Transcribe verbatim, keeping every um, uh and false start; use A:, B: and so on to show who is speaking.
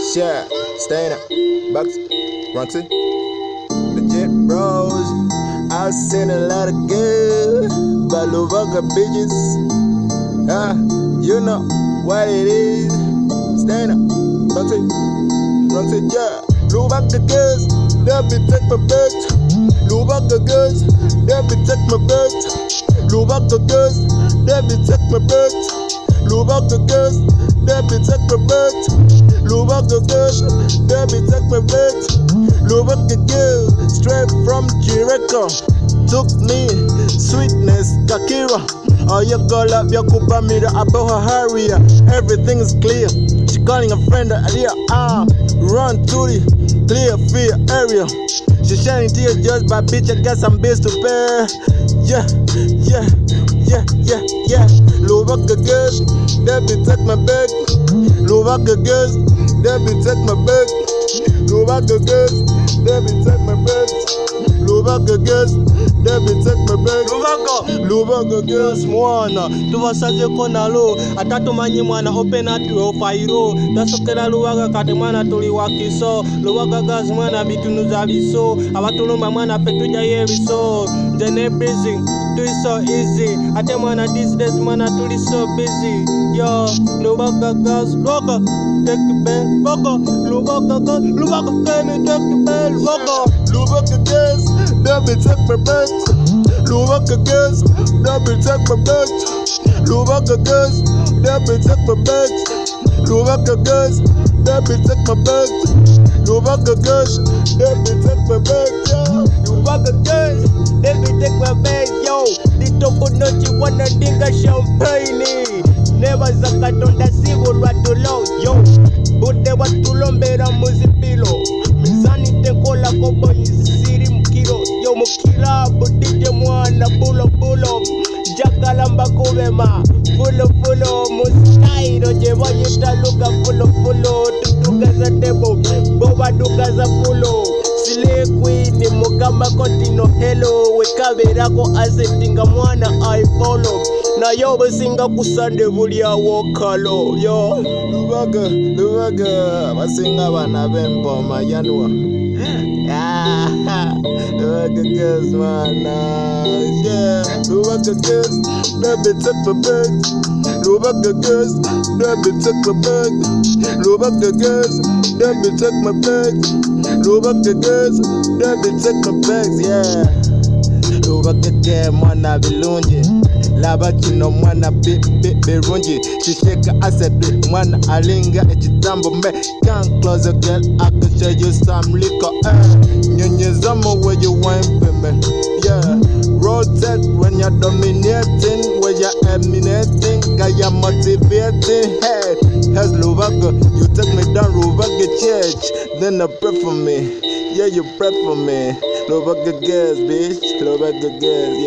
A: Yeah, staying up, Bucks, Runksy, legit bros. I've seen a lot of good, but Luvaga bitches. Ah, you know what it is. Staying up, Runksy, Runksy, yeah. Luvaga girls, let me take my bitch. Luvaga girls, let me take my bitch. Luvaga girls, let me take my bitch. Luvaga girls, let me take my bitch. Luvaga girls, let me take my bitch. Luvaga girl, straight from Jericho. Took me, sweetness, Kakira. Oh, you call up your Kupamira about her Haria. Everything is clear. She calling a friend, Alia. Ah, run to the clear fear area. She shining tears just by bitch. I got some bills to pay. Yeah, yeah, yeah, yeah, yeah. Luvaga girls, let me take my bag. Luvaga girls, let me take my bag. Luvaga girls, let me take my bag. Luvaga girls, let me take my bag. Luvaga, Luvaga girls, mwana tuvasaze kona lo atatu manyi mwana open at yo fairo dasokera Luvaga kate mwana tuli wakiso Luvaga girls mwana bitunu za biso abatulumba mwana fetuja yebiso dene busy do it so easy ate mwana these days mwana tuli so busy yo Luvaga girls Luvaga take it back Luvaga Luvaga girls Luvaga can me take it back Luvaga Luvaga girls let me take my back. Luvaga girls, let me take my back. Luvaga girls, let me take my back. Luvaga girls, let me take my back. Luvaga girls, let me take my back. Luvaga girls, let me take my back. Yo, little kunochi wanna dinga champagne. Never zakatonda sivo ratulo. Yo, bude watulombera muzipilo. Mizani tenkola kobo izisiri mkiro. Yo mukira budije mwana bulo bulo. Jakalamba kubema fulo fulo. Mustairo jeva yita luka fulo fulo. Tutuka za debo boba duka za fulo. Sile queen mukama kontino hello. Wekaberako asetinga mwana I follow. Na yo basinga kusande bulia wokalo yo Luvaga Luvaga basinga bana bembo mayanwa ah Luvaga girls mana yeah Luvaga girls let me take my bag Luvaga girls let me take my bag Luvaga girls let me take my bag Luvaga girls let me take my bags yeah Luvaga girl mwana bilungi Laba chino mwana birungi Shisheka asset mwana alinga echitambo me Can't close a girl, I can show you some liquor eh. Nyonyezamo where you wine me yeah Rotate when you're dominating When you're emanating Cause you're motivating Hey, here's Luvaga You take me down Luvaga church Then you pray for me Yeah, you pray for me Luvaga girls, bitch Luvaga girls, yeah.